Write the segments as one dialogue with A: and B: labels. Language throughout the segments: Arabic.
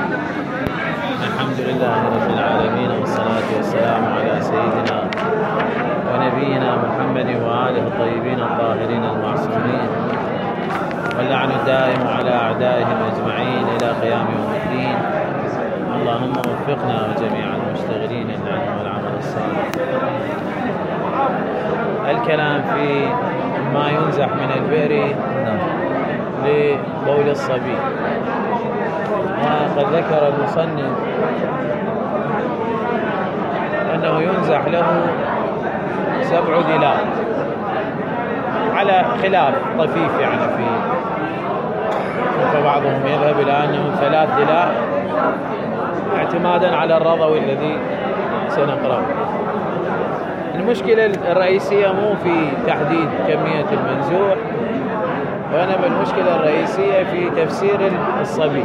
A: الحمد لله رب العالمين، والصلاة والسلام على سيدنا ونبينا محمد وآله الطيبين الطاهرين المعصومين، واللعن الدائم على أعدائهم أجمعين إلى قيام يوم الدين. اللهم وفقنا وجميع المشتغلين للعلم والعمل الصالح. الكلام في ما ينزح من البئر لبول الصبي. وقد ذكر المصنف أنه ينزح له 7 دلاء، على خلاف طفيف يعني فيه، فبعضهم يذهب إلى أنه 3 دلاء اعتمادا على الرضوي الذي سنقرأه. المشكلة الرئيسية مو في تحديد كمية المنزوح، وإنما المشكلة الرئيسية في تفسير الصبي.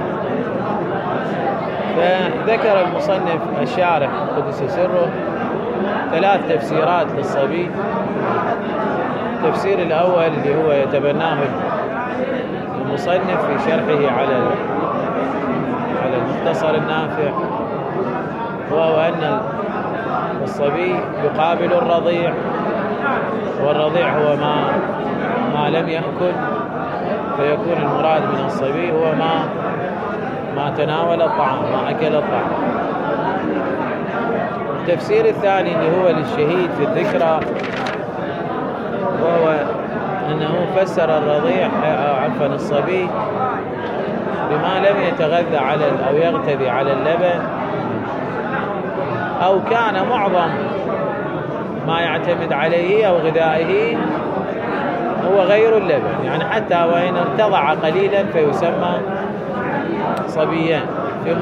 A: فذكر المصنف الشارح قدس سره 3 تفسيرات للصبي. التفسير الأول اللي هو يتبناه المصنف في شرحه على المختصر النافع، وهو أن الصبي يقابل الرضيع، والرضيع هو ما لم يأكل، فيكون المراد من الصبي هو ما تناول الطعام، ما أكل الطعام. التفسير الثاني اللي هو للشهيد في الذكرى، وهو أنه فسر الرضيع عفوا الصبي بما لم يتغذى على أو يغتذي على اللبن، أو كان معظم ما يعتمد عليه أو غذائه هو غير اللبن، يعني حتى وإن ارتضع قليلا فيسمى صبيا في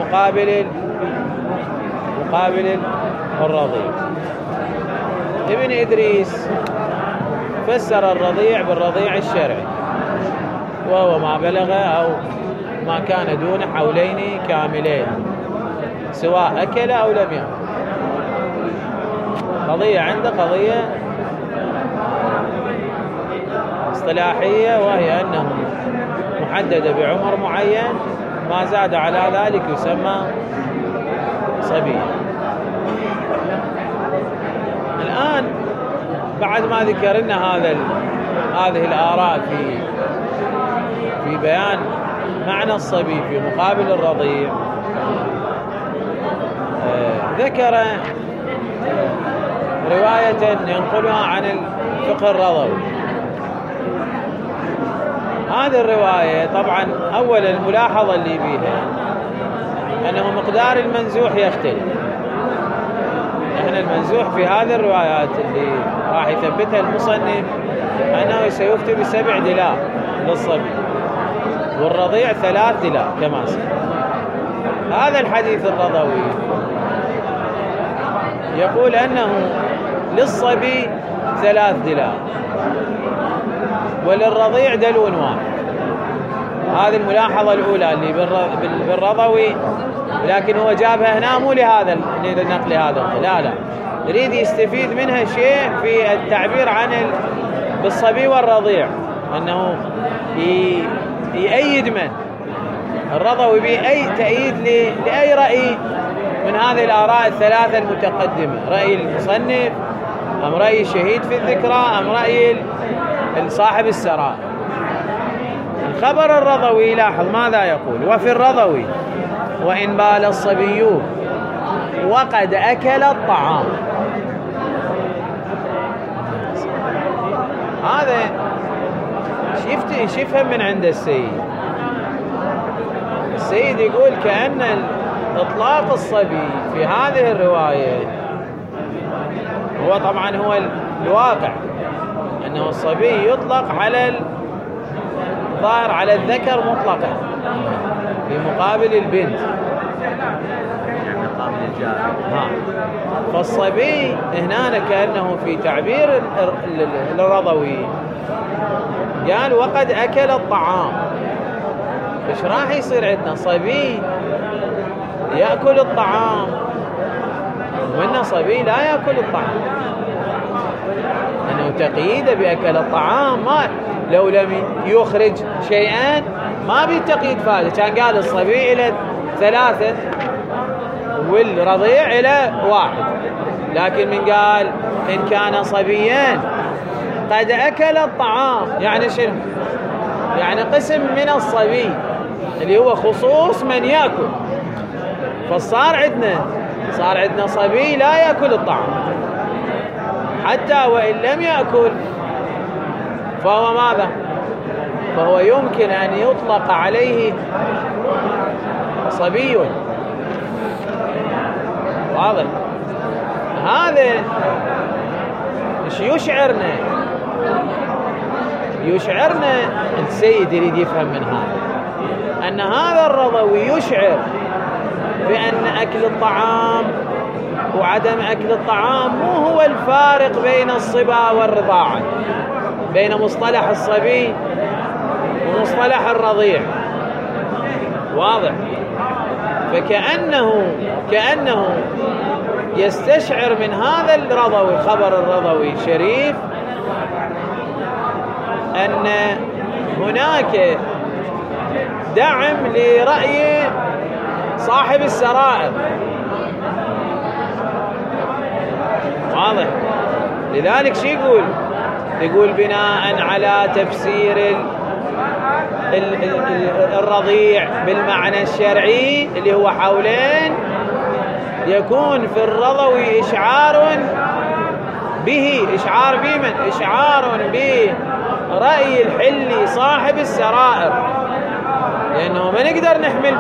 A: مقابل الرضيع. ابن إدريس فسر الرضيع بالرضيع الشرعي، وهو ما بلغ أو ما كان دون حولين كاملين، سواء أكل أو لم يأكل. قضية عنده قضية اصطلاحية، وهي أنه محددة بعمر معين، ما زاد على ذلك يسمى صبي. الآن بعد ما ذكرنا هذه الآراء في بيان معنى الصبي في مقابل الرضيع، ذكر رواية ينقلها عن الفقه الرضوي. هذه الرواية طبعا أولا الملاحظة اللي بيها أنه مقدار المنزوح يختلف. احنا المنزوح في هذه الروايات اللي راح يثبتها المصنف أنه سيكتب 7 دلاء للصبي، والرضيع 3 دلاء كما سمع. هذا الحديث الرضوي يقول أنه للصبي 3 دلاء وللرضيع دلو واحد. هذه الملاحظة الأولى اللي بالرضوي، لكن هو جابها هنا مو لهذا لنقل هذا، لا يريد يستفيد منها شيء في التعبير عن بالصبي والرضيع، أنه يأيد من الرضوي بأي تأييد لأي رأي من هذه الآراء ال3 المتقدمة، رأي المصنف أم رأي الشهيد في الذكرى أم رأي صاحب السراء. الخبر الرضوي لاحظ ماذا يقول: وفي الرضوي وإن بال الصبي وقد أكل الطعام. هذا شفهم من عند السيد يقول كأن إطلاق الصبي في هذه الرواية هو طبعا هو الواقع، أنه الصبي يطلق على الظاهر على الذكر مطلقا في مقابل البنت، مقابل الجارية. فالصبي هنا كأنه في تعبير الرضوي قال وقد أكل الطعام. إيش راح يصير عندنا؟ صبي يأكل الطعام، وإن صبي لا يأكل الطعام، أنه تقييد بأكل الطعام. ما لو لم يخرج شيئا ما بيتقيد فائدة، كان قال الصبي 3 والرضيع إلى 1. لكن من قال إن كان صبيا قد أكل الطعام، يعني شنو؟ يعني قسم من الصبي اللي هو خصوص من يأكل، فصار عندنا صبي لا يأكل الطعام، حتى وإن لم يأكل فهو ماذا؟ فهو يمكن أن يطلق عليه صبي. واضح؟ هذا ايش يشعرنا السيد يريد يفهم من هذا أن هذا الرضوي يشعر بأن أكل الطعام وعدم أكل الطعام مو هو الفارق بين الصبا والرضاعة، بين مصطلح الصبي ومصطلح الرضيع. واضح؟ كأنه يستشعر من هذا الرضوي، خبر الرضوي الشريف، أن هناك دعم لرأي صاحب السرائر. واضح؟ لذلك شو يقول بناء على تفسير الرضيع بالمعنى الشرعي اللي هو حولين، يكون في الرضوي إشعار برأي الحلي صاحب السرائر، لأنه ما نقدر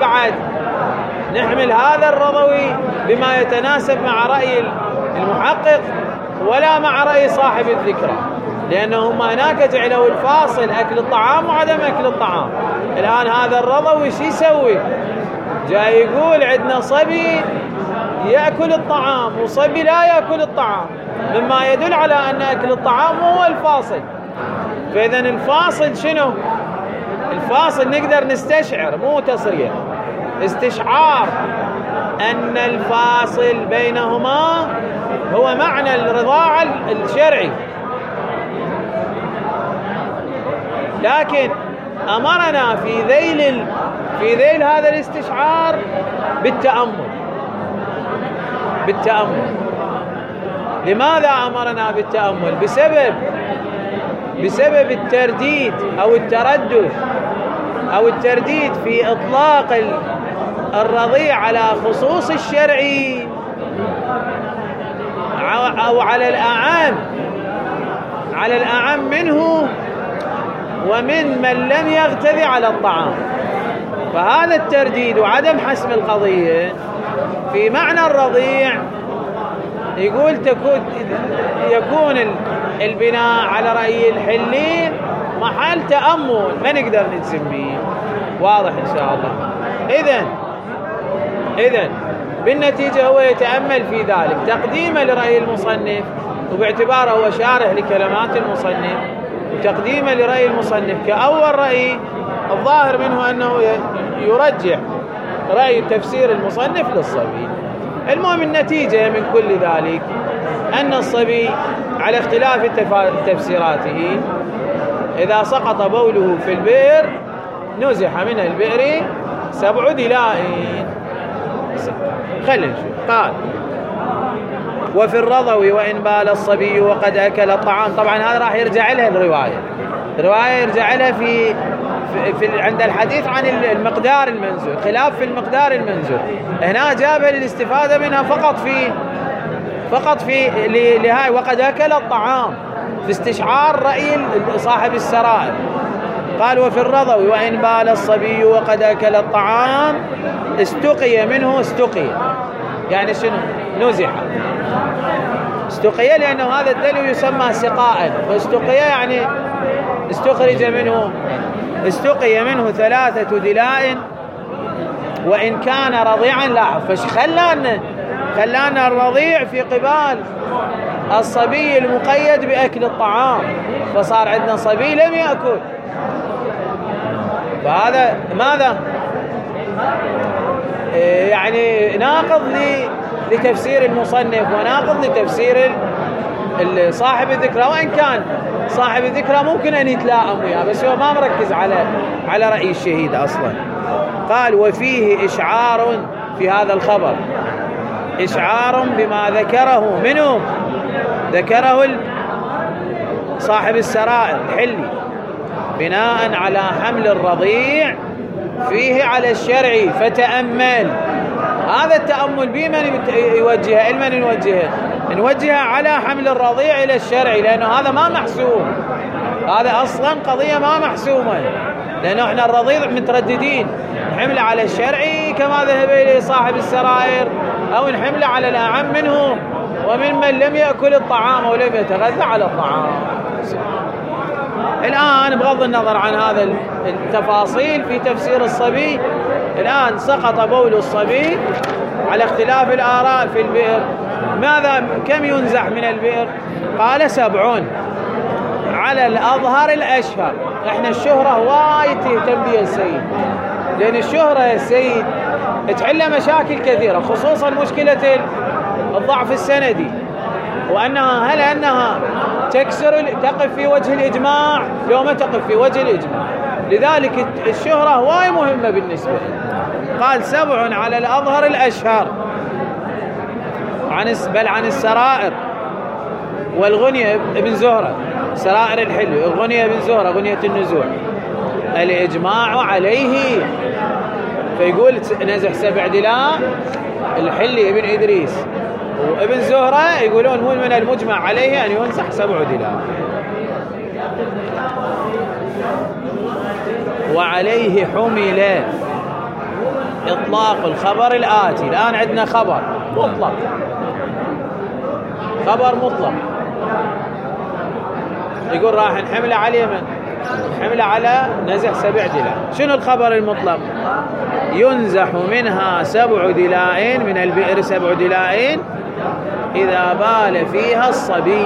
A: نحمل هذا الرضوي بما يتناسب مع رأي المحقق ولا مع رأي صاحب الذكرى، لأنهم هناك جعلوا الفاصل أكل الطعام وعدم أكل الطعام. الآن هذا الرضوي شو يسوي؟ جاي يقول عندنا صبي يأكل الطعام وصبي لا يأكل الطعام، مما يدل على أن أكل الطعام هو الفاصل. فإذا الفاصل شنو؟ الفاصل نقدر نستشعر، مو تصريح، استشعار أن الفاصل بينهما هو معنى الرضاعة الشرعي. لكن أمرنا في ذيل هذا الاستشعار بالتأمل. لماذا أمرنا بالتأمل؟ بسبب الترديد أو الترديد في إطلاق الرضيع على خصوص الشرعي أو على الأعم منه ومن من لم يغتذي على الطعام. فهذا الترديد وعدم حسم القضية في معنى الرضيع يقول يكون البناء على رأي الحلي محل تأمل ما نقدر نجزم به. واضح إن شاء الله. إذن بالنتيجة هو يتأمل في ذلك تقديما لرأي المصنف، وباعتباره هو شارح لكلمات المصنف، وتقديما لرأي المصنف كأول رأي الظاهر منه أنه يرجح رأي تفسير المصنف للصبي. المهم النتيجة من كل ذلك أن الصبي على اختلاف تفسيراته إذا سقط بوله في البئر نزح من البئر 7 دلائن. خلينا نشوف. قال وفي الرضوي وإن بال الصبي وقد أكل الطعام. طبعا هذا راح يرجع لها الرواية يرجع لها في عند الحديث عن المقدار المنزل، خلاف في المقدار المنزل. هنا جابها للاستفادة منها فقط في لهاي وقد أكل الطعام في استشعار رأي صاحب السرائر. قال وفي الرضوي وإن بال الصبي وقد أكل الطعام استقي منه. يعني شنو؟ نزح. استقي لأنه هذا الدلو يسمى سقاء، فاستقي يعني استقي منه 3 دلاء وإن كان رضيعا. لاحظ فش خلانا الرضيع في قبال الصبي المقيد بأكل الطعام، فصار عندنا صبي لم يأكل. فهذا ماذا؟ يعني ناقض لتفسير المصنف وناقض لتفسير صاحب الذكرى، وإن كان صاحب الذكرى ممكن أن يتلاءم وياه، بس هو ما مركز على رأي الشهيد أصلا. قال وفيه إشعار في هذا الخبر، إشعار بما ذكره منهم، ذكره صاحب السرائر الحلي بناء على حمل الرضيع فيه على الشرع. فتأمل هذا التأمل بمن يوجهه؟ المن نوجهه؟ نوجهه على حمل الرضيع إلى الشرع، لأنه هذا ما محسوم، هذا أصلا قضية ما محسومة، لأنه احنا الرضيع مترددين نحمله على الشرعي كما ذهب إليه صاحب السرائر، أو نحمله على الأعم منهم وممن لم يأكل الطعام ولم يتغذى على الطعام. الآن بغض النظر عن هذا التفاصيل في تفسير الصبي، الآن سقط بول الصبي على اختلاف الآراء في البئر. ماذا كم ينزح من البئر؟ قال 7 على الأظهر الأشهر. احنا الشهرة وايد تهتم بها السيد، لأن الشهرة يا السيد تحل مشاكل كثيرة، خصوصا مشكلة الضعف السندي، وأنها هل أنها تقف في وجه الإجماع لو ما تقف في وجه الإجماع. لذلك الشهرة وايد مهمة بالنسبة له. قال 7 على الأظهر الأشهر بل عن السرائر والغنية ابن زهرة، سرائر الحلي، الغنية ابن زهرة غنية النزوع، الإجماع عليه. فيقول نزح 7 دلاء الحلي ابن إدريس وابن زهرة يقولون هو من المجمع عليه أن ينزح 7 دلاء. وعليه حمل إطلاق الخبر الآتي. الآن عندنا خبر مطلق، خبر مطلق يقول راح نحمله على اليمن، نحمله على نزح 7 دلاء. شنو الخبر المطلق؟ ينزح منها 7 دلاء، من البئر 7 دلاء إذا بال فيها الصبي.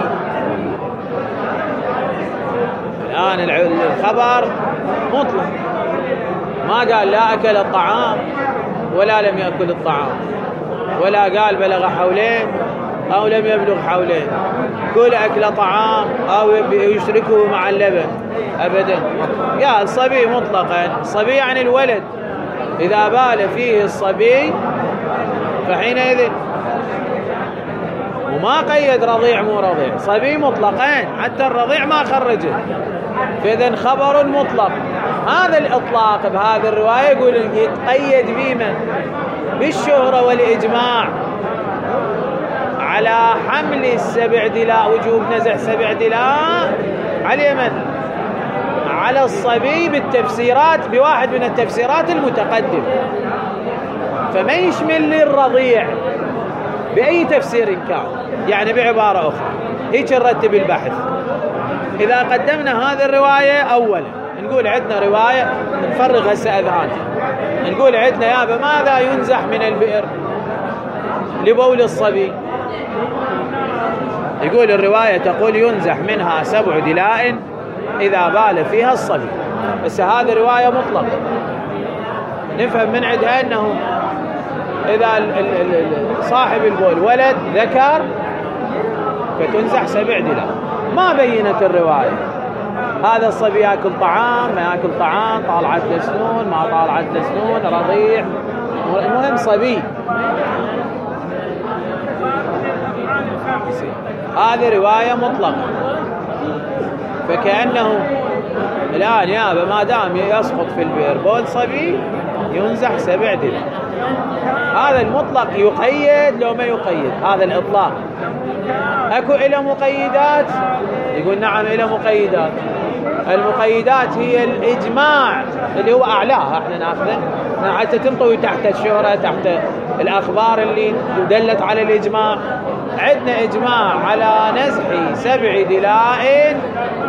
A: الآن الخبر مطلق، ما قال لا أكل الطعام ولا لم يأكل الطعام، ولا قال بلغ حولين أو لم يبلغ حولين، كل أكل طعام أو يشركه مع اللبن، أبدا. يا الصبي مطلقا، الصبي يعني الولد، إذا بال فيه الصبي فحينئذ، وما قيد رضيع مو رضيع، صبي مطلقين، حتى الرضيع ما خرجه. فإذا خبر مطلق. هذا الإطلاق بهذه الرواية يقول يتقيد بمن؟ بالشهرة والإجماع على حمل 7 دلاء، وجوب نزع 7 دلاء على اليمن على الصبي بالتفسيرات، بواحد من التفسيرات المتقدم. فما يشمل للرضيع بأي تفسير كان، يعني بعبارة أخرى هيك نرتب البحث. إذا قدمنا هذه الرواية أولا نقول عندنا رواية، نفرغ هسه أذهاننا، نقول عندنا يابا ماذا ينزح من البئر لبول الصبي؟ يقول الرواية تقول ينزح منها 7 دلاء إذا بال فيها الصبي. بس هذه رواية مطلقة، نفهم من عندها أنه إذا صاحب البول ولد ذكر فتنزح 7 دلاء. ما بينت الرواية هذا الصبي يأكل طعام ما يأكل طعام، طالعت له سنون ما طالعت له سنون، رضيع، المهم صبي. هذه رواية مطلقة. فكأنه الآن يابا ما دام يسقط في البئر بول صبي ينزح 7 دلاء. هذا المطلق يقيد لو ما يقيد؟ هذا الإطلاق أكو إلى مقيدات؟ يقول نعم إلى مقيدات. المقيدات هي الإجماع اللي هو أعلاها، احنا ناخذه حتى تنطوي تحت الشهرة، تحت الأخبار اللي دلت على الإجماع. عندنا إجماع على نزح 7 دلاء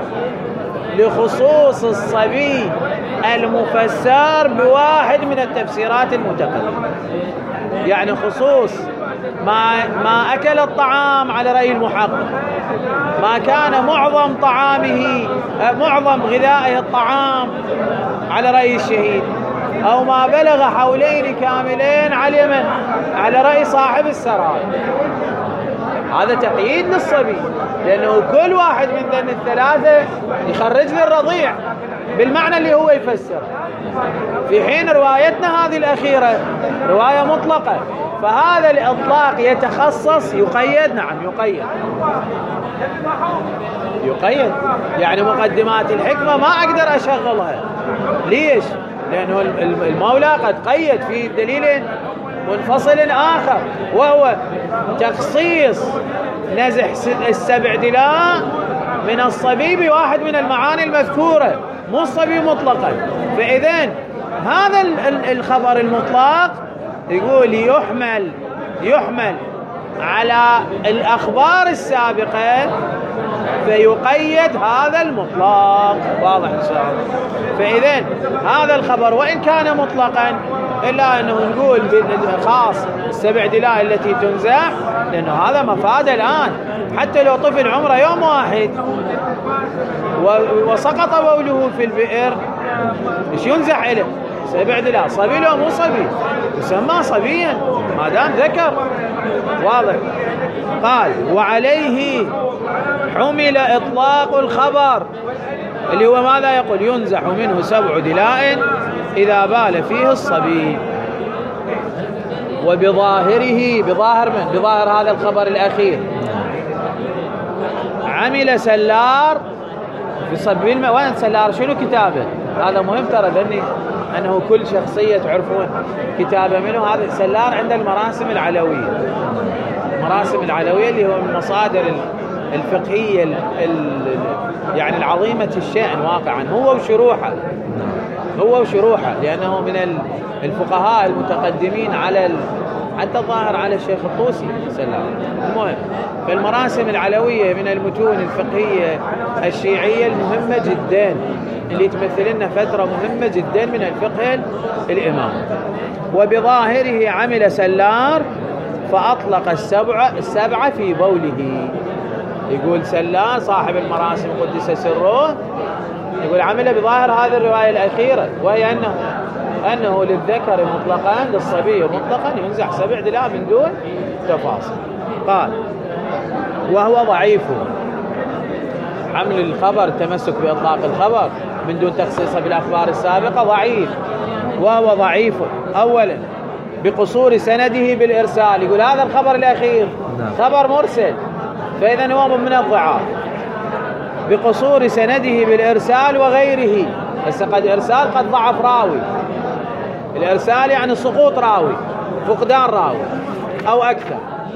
A: لخصوص الصبي المفسر بواحد من التفسيرات المتقدمة، يعني خصوص ما أكل الطعام على رأي المحقق، ما كان معظم طعامه معظم غذائه الطعام على رأي الشهيد، أو ما بلغ حولين كاملين على اليمن على رأي صاحب السرائر. هذا تقييد للصبي، لأنه كل واحد من ذن الثلاثة يخرج لي الرضيع بالمعنى اللي هو يفسر. في حين روايتنا هذه الأخيرة رواية مطلقة، فهذا الإطلاق يتخصص يقيد. نعم يقيد، يعني مقدمات الحكمة ما أقدر أشغلها. ليش؟ لأنه المولى قد قيد في دليل منفصل آخر، وهو تخصيص نزح السبع دلاء من الصبي بواحد من المعاني المذكورة، مو الصبي مطلقا. فإذن هذا الخبر المطلق يقول يحمل على الأخبار السابقة فيقيد هذا المطلق. واضح إن شاء الله؟ فإذن هذا الخبر وإن كان مطلقا إلا أنه نقول خاص السبع دلاء التي تنزح، لأنه هذا مفاد الآن. حتى لو طفل عمره يوم واحد وسقط بوله في البئر، إيش ينزح إليه؟ سبع دلاء. صبي لو مو صبي يسمى صبيا ما دام ذكر. واضح؟ قال وعليه حمل إطلاق الخبر، اللي هو ماذا يقول؟ ينزح منه سبع دلاء إذا بال فيه الصبي. وبظاهره، بظاهر من؟ بظاهر هذا الخبر الأخير عمل سلار بصب الماء. وين سلار؟ شنو كتابه؟ هذا مهم ترى، لأني أنه كل شخصية تعرفون كتابه منه. هذا سلار عند المراسم العلوية. المراسم العلوية اللي هو من المصادر الفقهية يعني العظيمة الشأن واقعا، هو وشروحه، لأنه من الفقهاء المتقدمين على حتى الظاهر على الشيخ الطوسي سلام. المهم فالمراسم العلوية من المتون الفقهية الشيعية المهمة جدا، اللي تمثل لنا فترة مهمة جدا من الفقه الإمام. وبظاهره عمل سلار فأطلق السبعة في بوله. يقول سلار صاحب المراسم قدس سره، يقول عمل بظاهر هذه الرواية الأخيرة، وهي أنه للذكر مطلقا للصبي مطلقا ينزح سبع دلاء من دون تفاصيل. قال وهو ضعيف. حمل الخبر، التمسك بإطلاق الخبر من دون تخصيصه بالأخبار السابقة ضعيف. وهو ضعيف أولا بقصور سنده بالإرسال. يقول هذا الخبر الأخير خبر مرسل، فإذا هو من الضعاف. بقصور سنده بالإرسال وغيره. هسه قد إرسال قد ضعف راوي. الإرسال يعني سقوط راوي، فقدان راوي أو أكثر.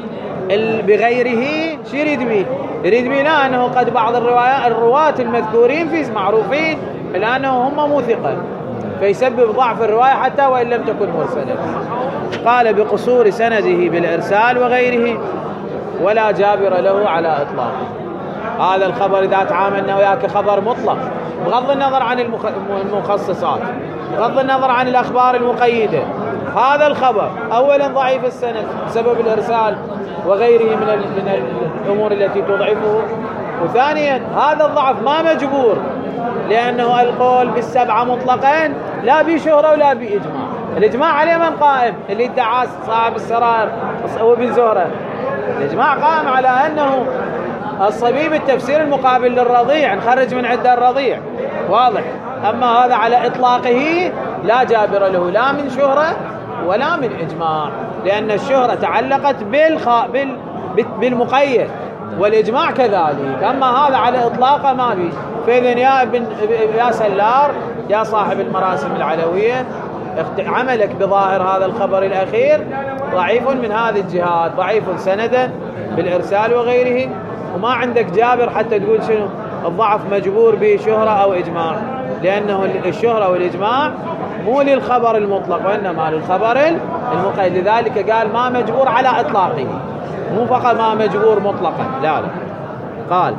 A: بغيره شو يريد به؟ يريد به لا أنه قد بعض الرواة المذكورين في معروفين لأنه هم مو ثقة، فيسبب ضعف الرواية حتى وإن لم تكن مرسلة. قال بقصور سنده بالإرسال وغيره ولا جابر له على إطلاقه. هذا الخبر إذا تعاملنا وياك خبر مطلق بغض النظر عن المخصصات، بغض النظر عن الأخبار المقيدة، هذا الخبر أولا ضعيف السند بسبب الإرسال وغيره من الأمور التي تضعفه، وثانيا هذا الضعف ما مجبور، لأنه القول بالسبعة مطلقا لا بشهرة ولا بإجماع. الإجماع عليه من قائم؟ اللي ادعى صاحب السرار وابن زهرة. الإجماع قائم على أنه الصبي بالتفسير المقابل للرضيع، نخرج من عدة الرضيع. واضح؟ أما هذا على إطلاقه لا جابر له لا من شهرة ولا من إجماع، لأن الشهرة تعلقت بالمقيد والإجماع كذلك. أما هذا على إطلاقه ما بي. فإذن يا سلار يا صاحب المراسم العلوية، عملك بظاهر هذا الخبر الأخير ضعيف من هذه الجهات، ضعيف سندا بالإرسال وغيره، وما عندك جابر حتى تقول شنو الضعف مجبور بشهرة أو إجماع، لأنه الشهرة والإجماع مو للخبر المطلق وإنما للخبر المقيد. لذلك قال ما مجبور على إطلاقه، مو فقط ما مجبور مطلقا، لا. قال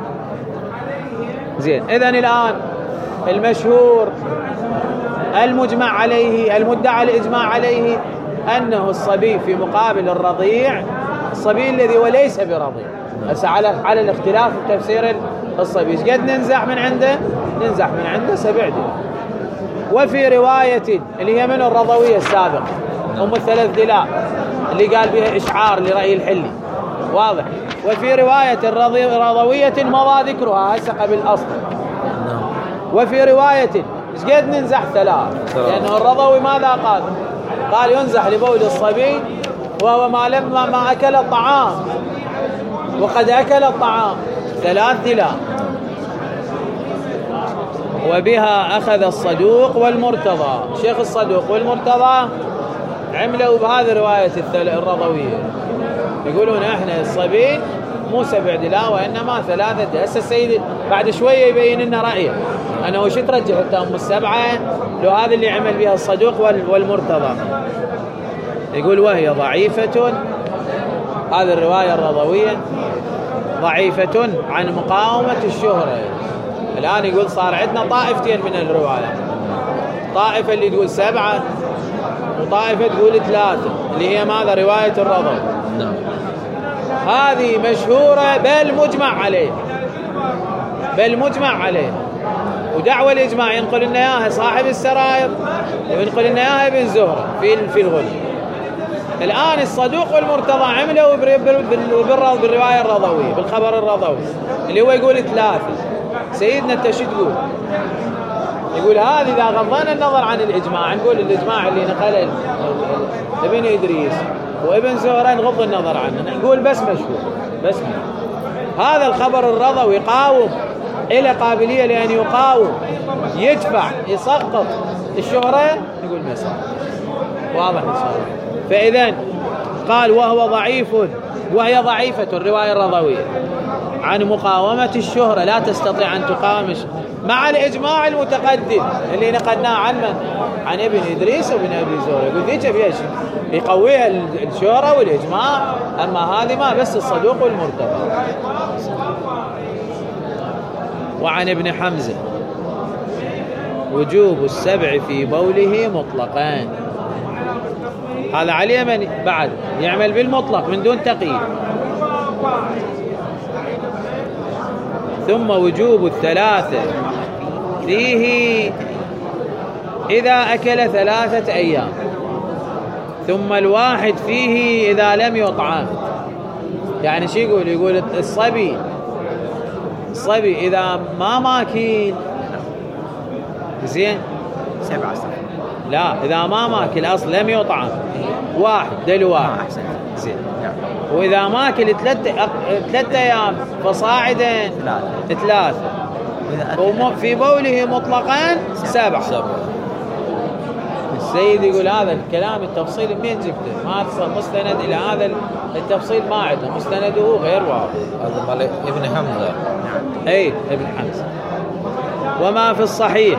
A: زين. إذن الآن المشهور المجمع عليه المدعى الإجماع عليه أنه الصبي في مقابل الرضيع، الصبي الذي وليس برضيع. هسه على الاختلاف في تفسير الصبي، ايش قد ننزح من عنده؟ ننزح من عنده 7 دلاء. وفي رواية اللي هي من الرضوية السابقة أم 3 دلاء اللي قال بها إشعار لرأي الحلي. واضح؟ وفي رواية الرضوية مضى ذكرها هسه قبل الأصل. وفي رواية ايش قد ننزح 3؟ لأنه الرضوي ماذا قال؟ قال ينزح لبول الصبي وهو ما أكل الطعام وقد أكل الطعام 3 دلاء. وبها أخذ الصدوق والمرتضى. شيخ الصدوق والمرتضى عملوا بهذه الرواية الرضوية، يقولون احنا الصبي مو 7 دلاء وإنما 3 دلاء. هسه السيد بعد شوية يبين لنا رأيه أنا وش ترجح التام 7 لو هذا اللي عمل بها الصدوق والمرتضى. يقول وهي ضعيفة، هذه الرواية الرضوية ضعيفة عن مقاومة الشهرة. الآن يقول صار عندنا طائفتين من الرواية، طائفة اللي تقول 7 وطائفة تقول 3 اللي هي ماذا؟ رواية الرضوي. هذه مشهورة بل مجمع عليه، بل مجمع عليه. ودعوى الإجماع ينقل لنا إياها صاحب السرائر وينقل لنا إياها ابن زهرة في الغنى. الآن الصدوق والمرتضى عملوا بالرواية الرضوية بالخبر الرضوي اللي هو يقول 3. سيدنا انت شو تقول؟ يقول هذه إذا غضينا النظر عن الإجماع نقول الإجماع اللي نقله ابن إدريس وابن زهرة نغض النظر عنه، نقول بس مشهور بس مشهور. هذا الخبر الرضوي يقاوم، إلى قابلية لأن يقاوم يدفع يسقط الشهرة، نقول مسار واضح إن شاء الله. فإذا قال وهو ضعيف، وهي ضعيفة الرواية الرضوية عن مقاومة الشهرة، لا تستطيع أن تقاوم مع الإجماع المتقدم اللي نقلناه عن من؟ عن ابن إدريس وابن أبي زهرة. يقول ذيك بيش يقويها الشهرة والإجماع، أما هذه ما بس الصدوق والمرتضى. وعن ابن حمزة وجوب 7 في بوله مطلقان. هذا عليه من بعد يعمل بالمطلق من دون تقييد. ثم وجوب 3 فيه إذا أكل 3 أيام، ثم 1 فيه إذا لم يطعم. يعني شو يقول؟ يقول الصبي إذا ما ماكل زين
B: 7
A: لا، إذا ما ماكل أصل لم يطعم 1 دلو 1 زين، وإذا ماكل 3 أيام فصاعدا 3 وفي بوله مطلقا 7. السيد يقول هذا الكلام التفصيل منين جبته؟ ما تصل مستند إلى هذا التفصيل، ما عندنا مستنده غير واضح.
B: هذا مال ابن حمزة.
A: أي ابن حمزة. وما في الصحيح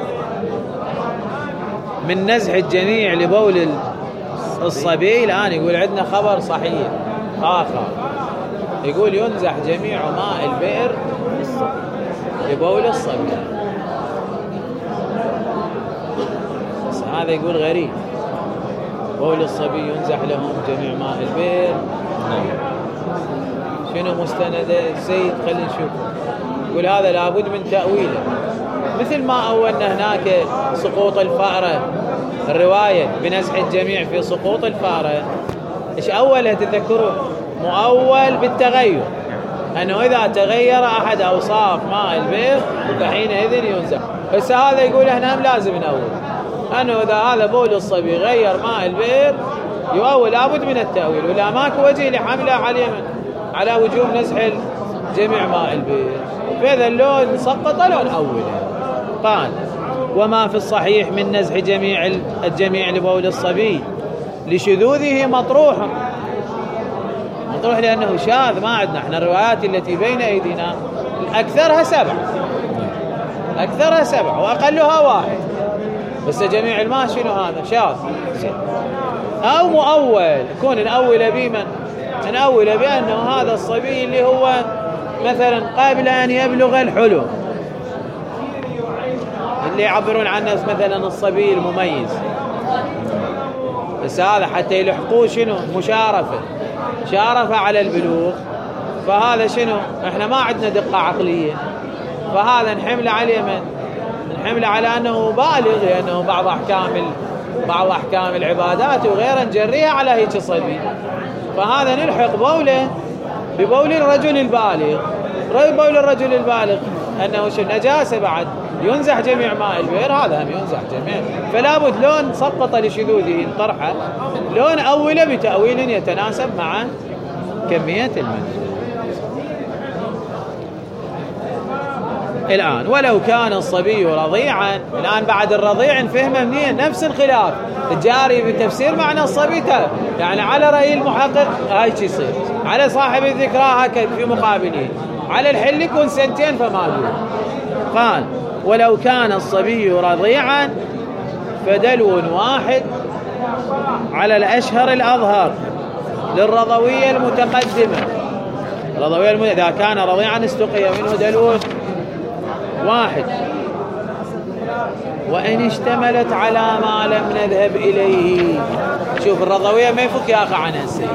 A: من نزح الجميع لبول الصبي، الآن يقول عندنا خبر صحيح آخر يقول ينزح جميع ماء البئر لبول الصبي. بس هذا يقول غريب، بول الصبي ينزح لهم جميع ماء البئر. شنو مستنده السيد؟ خلينا نشوف. يقول هذا لابد من تأويله، مثل ما أولنا هناك سقوط الفأرة، الرواية بنزح الجميع في سقوط الفأرة إيش أولها تذكرون؟ مؤول بالتغير، أنه إذا تغير أحد أوصاف ماء البئر فحينئذ ينزح. بس هذا يقول إحنا هم لازم نأول، أنه إذا هذا بول الصبي غير ماء البئر يؤول، لابد من التأويل، ولا ماكو وجه لحمله على وجوب نزح جميع ماء البئر. فإذا اللون نسقط لون أوله. قال وما في الصحيح من نزح الجميع لبول الصبي لشذوذه مطروح لأنه شاذ، ما عندنا احنا الروايات التي بين أيدينا أكثرها 7 وأقلها 1، بس جميع الماء شنو هذا؟ شاذ. أو مؤول، يكون نأول بمن؟ نأول بأنه هذا الصبي اللي هو مثلا قبل أن يبلغ الحلم، اللي يعبرون عنه مثلا الصبي المميز، بس هذا حتى يلحقوه شنو؟ شارفة على البلوغ. فهذا شنو؟ احنا ما عندنا دقة عقلية، فهذا نحمل عليه نحمل على أنه بالغ، لأنه بعض أحكام العبادات وغيرها نجريها على هيك صبي. فهذا نلحق بوله ببول الرجل البالغ. بول الرجل البالغ أنه شو؟ نجاسة بعد، ينزح جميع ماء البئر، هذا هم ينزح جميع. فلا بد لون سقط لشذوذه طرحا، لون أول بتأويل يتناسب مع كمية المنزول. الآن ولو كان الصبي رضيعا، الآن بعد الرضيع فهم منين نفس الخلاف الجاري بتفسير معنى الصبي، يعني على رأي المحقق هاي يصير، على صاحب الذكرى هكذا في مقابله، على الحل يكون سنتين فما دون. قال ولو كان الصبي رضيعا فدلو واحد على الأشهر الأظهر للرضوية المتقدمة. إذا كان رضيعا استقي منه دلو واحد، وإن اشتملت على ما لم نذهب إليه. شوف الرضوية ما يفك يا أخي عنها السيد،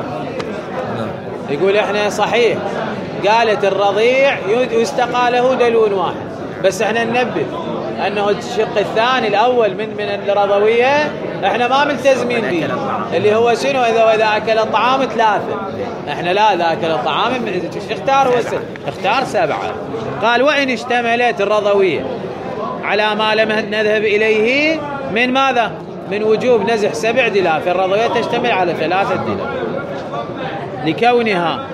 A: يقول إحنا صحيح قالت الرضيع يستقى له دلو واحد، بس إحنا ننبه أنه الشق الثاني الأول من الرضوية إحنا ما ملتزمين به، اللي هو شنو؟ إذا أكل الطعام 3، إحنا لا، إذا أكل الطعام اختار، هو اختار 7. قال وإن اشتملت الرضوية على ما لم نذهب إليه من ماذا؟ من وجوب نزح 7 دلال، فالرضوية تشتمل على 3 دلال لكونها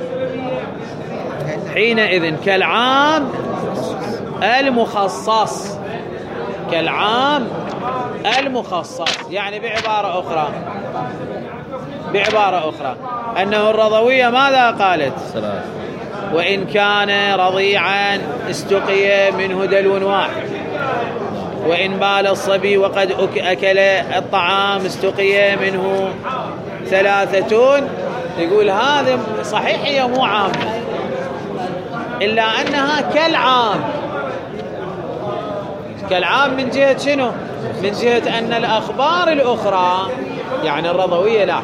A: حينئذ كالعام المخصص، كالعام المخصص. يعني بعبارة أخرى أنه الرضوية ماذا قالت؟ وإن كان رضيعا استقي منه دلو واحد، وإن بال الصبي وقد أكل الطعام استقي منه 3. يقول هذا صحيح هي مو عامة، إلا أنها كالعام من جهة شنو؟ من جهة أن الأخبار الأخرى، يعني الرضوية لا،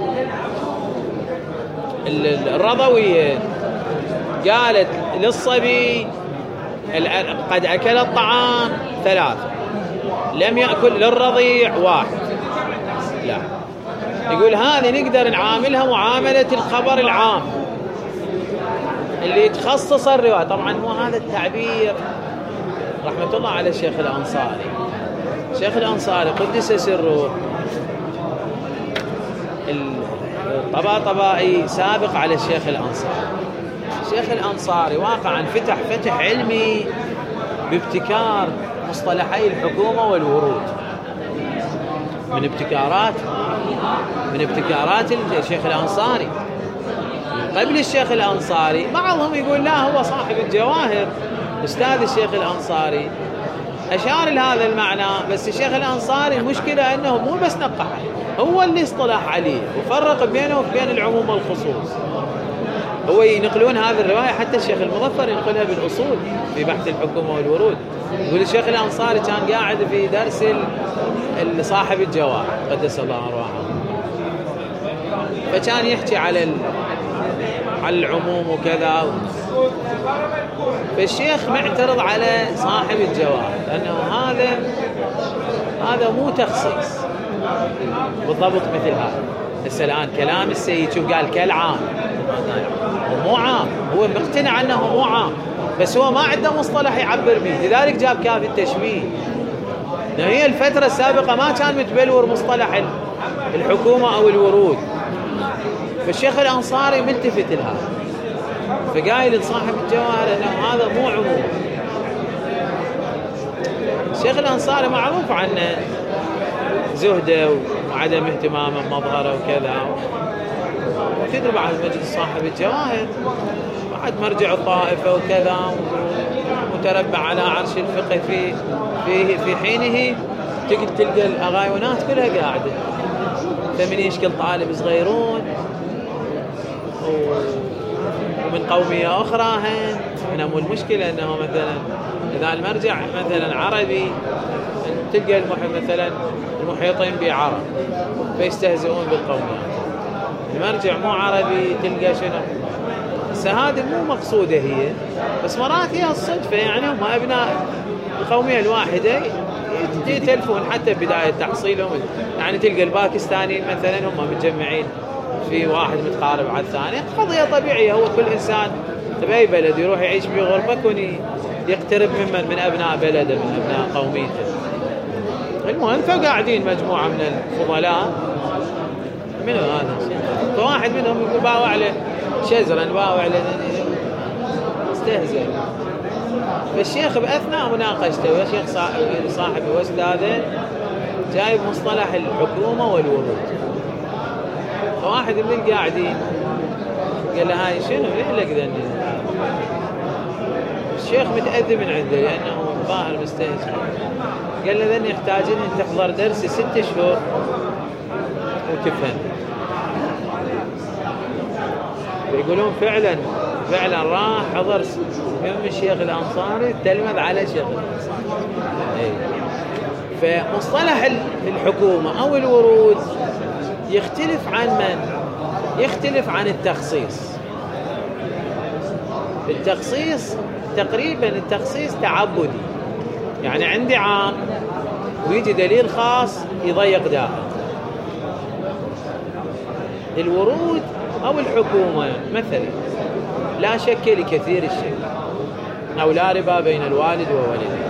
A: الرضوية قالت للصبي قد أكل الطعام 3، لم يأكل للرضيع 1. لا، يقول هذه نقدر نعاملها معاملة الخبر العام اللي يتخصص الرواية. طبعا مو هذا التعبير رحمة الله على الشيخ الأنصاري. الشيخ الأنصاري قدس سره طبائي سابق على الشيخ الأنصاري. الشيخ الأنصاري واقعا فتح علمي بابتكار مصطلحي الحكومة والورود، من ابتكارات الشيخ الأنصاري. قبل الشيخ الأنصاري بعضهم يقول لا، هو صاحب الجواهر أستاذ الشيخ الأنصاري أشار لهذا المعنى، بس الشيخ الأنصاري المشكلة أنه مو بس نقح، هو اللي اصطلح عليه وفرق بينه وبين العموم والخصوص. هو ينقلون هذه الرواية، حتى الشيخ المظفر ينقلها بالأصول في بحث الحكومة والورود. يقول الشيخ الأنصاري كان قاعد في درس صاحب الجواهر قدس الله أرواحه، فكان يحكي على العموم وكذا، فالشيخ معترض على صاحب الجواهر لأنه هذا مو تخصيص بالضبط مثل هذا. هسه الآن كلام السيد شوف قال كالعام، مو عام، هو مقتنع أنه مو عام، بس هو ما عنده مصطلح يعبر به، لذلك جاب كاف التشبيه. هي الفترة السابقة ما كان متبلور مصطلح الحكومة أو الورود، فالشيخ الأنصاري ملتفت لهذا، فقايل لصاحب الجواهر أنه هذا مو عموم. الشيخ الأنصاري معروف عنه زهده وعدم اهتمامه بمظهره وكذا، وتدري بعد مجلس صاحب الجواهر بعد مرجع الطائفة وكذا، متربع على عرش الفقه في حينه، تلقى الأغايونات كلها قاعدة، فمن يشكل طالب صغيرون ومن قومية أخرى. هنا مو المشكلة أنه مثلا إذا المرجع مثلا عربي تلقى مثلا المحيطين بعرب فيستهزئون بالقومية، المرجع مو عربي تلقى شنو. هذه مو مقصودة هي، بس مرات هي الصدفة، يعني هم أبناء القومية الواحدة يتلفون حتى بداية تحصيلهم، يعني تلقى الباكستانيين مثلا هم متجمعين في واحد متقارب على الثاني، قضية طبيعية. هو كل إنسان بأي بلد يروح يعيش بغربة كوني يقترب من أبناء بلده، من أبناء قوميته. المهم فقاعدين مجموعة من الفضلاء، منو هذا الشيء؟ فواحد منهم يقول باوع له شزرا، باوع له استهزئ. فالشيخ بأثناء مناقشته، والشيخ صاحبي واستاذه جايب مصطلح الحكومة والورود. فواحد من القاعدين قال له هاي شنو؟ لك ذني. الشيخ متأذي من عنده لأنه ظاهر مستهزئ. قال له ذني يحتاجين أن تحضر درسي 6 شهور وتفهم. يقولون فعلا راح حضر يوم الشيخ الأنصاري تلمذ على شيخ الأنصاري. فمصطلح الحكومة أو الورود يختلف عن من؟ يختلف عن التخصيص. التخصيص تقريبا التخصيص تعبدي، يعني عندي عام ويجي دليل خاص يضيق دائرة. الورود أو الحكومة مثلا لا شك لكثير الشك، أو لا ربا بين الوالد وولده،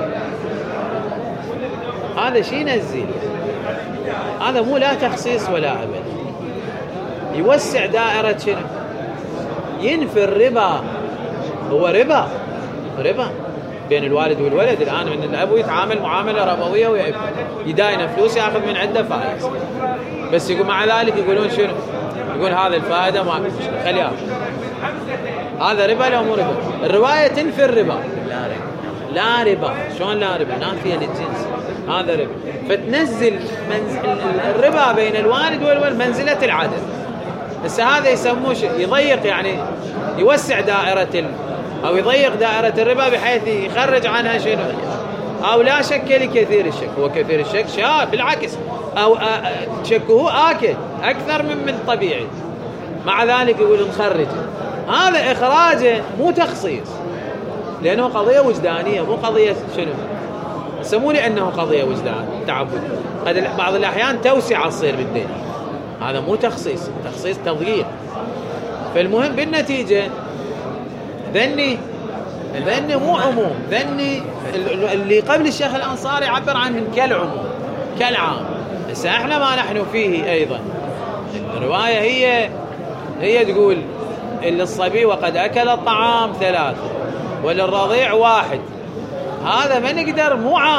A: هذا شيء نزل، هذا مو لا تخصيص ولا أبد. يوسع دائرة شنو؟ ينفي الربا، هو ربا بين الوالد والولد. الآن من الأب يتعامل معاملة ربوية ويداين فلوس يأخذ من عنده فائز، بس يقول مع ذلك يقولون شنو؟ يقول هذا الفائدة ما مشكلة خليها. هذا ربا لو مو ربا؟ الرواية تنفي الربا. لا ربا. شلون لا ربا؟ نافية للجنس، هذا ربا. فتنزل الربا بين الوالد والولد منزلة العدل. هسه هذا يسموه يضيق، يعني يوسع دائرة أو يضيق دائرة الربا بحيث يخرج عنها شنو؟ أو لا شك لكثير الشك. هو كثير الشك شاب بالعكس، أو شكه آكد أكثر من طبيعي، مع ذلك يقول نخرج. هذا إخراجه مو تخصيص، لأنه قضية وجدانية، مو قضية شنو يسمونه لأنه قضية وجدان تعبد. قد بعض الأحيان توسعة تصير بالدليل، هذا مو تخصيص، تخصيص تضييق. فالمهم بالنتيجة ذني مو عموم، ذني اللي قبل الشيخ الأنصاري عبر عنهم كالعموم كالعام. بس احنا ما نحن فيه أيضا. الرواية هي تقول للصبي وقد أكل الطعام 3 وللرضيع 1. هذا ما نقدر،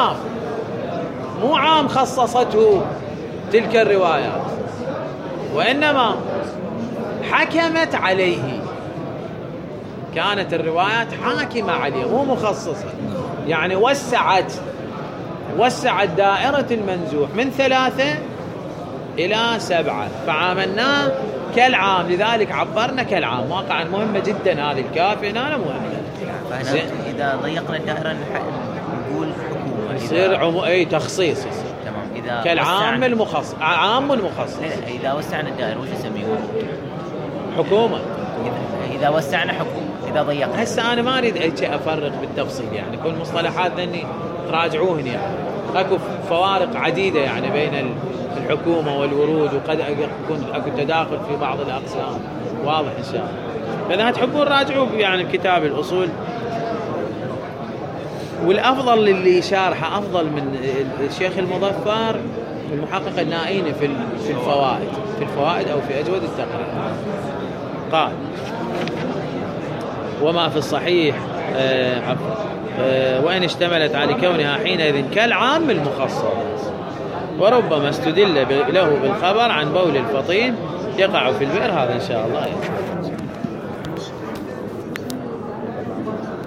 A: مو عام خصصته تلك الروايات، وإنما حكمت عليه، كانت الروايات حاكمة عليه مو مخصصة، يعني وسعت دائرة المنزوح من 3 إلى 7، فعاملناه كالعام، لذلك عبرنا كالعام. واقعا مهمة جدا هذه الكافية، هنا مهمة.
B: فهنا إذا ضيقنا الدائرة نقول حكومة،
A: يصير أي تخصيص يصير.
B: تمام. إذا
A: كالعام المخصص، عام مخصص.
B: إذا وسعنا الدائرة وش نسميه؟
A: حكومة.
B: إذا وسعنا حكومة، إذا ضيقنا.
A: هسه أنا ما أريد أي شيء أفرق بالتفصيل، يعني كل مصطلحات ذني راجعوهن، يعني أكو فوارق عديدة يعني بين الحكومة والورود، وقد يكون أكو تداخل في بعض الأقسام، واضح إن شاء الله. فإذا تحبون راجعوا يعني كتاب الأصول، والأفضل للي شارحه أفضل من الشيخ المظفر المحقق النائيني في الفوائد أو في أجود التقرير. قال وما في الصحيح وإن اشتملت على كونها حينئذ كالعام المخصص، وربما استدل له بالخبر عن بول الفطين يقع في البئر. هذا إن شاء الله